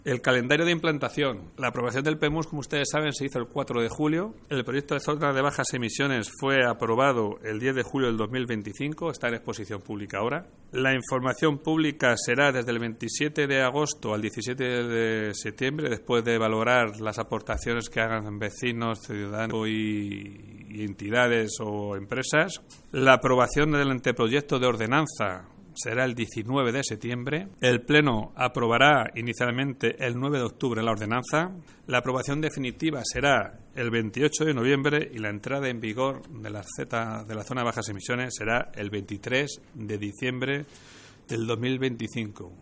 El calendario de implantación. La aprobación del PEMUS, como ustedes saben, se hizo el 4 de julio. El proyecto de zona de bajas emisiones fue aprobado el 10 de julio del 2025. Está en exposición pública ahora. La información pública será desde el 27 de agosto al 17 de septiembre, después de valorar las aportaciones que hagan vecinos, ciudadanos y entidades o empresas. La aprobación del anteproyecto de ordenanza será el 19 de septiembre. El Pleno aprobará inicialmente el 9 de octubre la ordenanza. La aprobación definitiva será el 28 de noviembre y la entrada en vigor de la zona de bajas emisiones será el 23 de diciembre del 2025.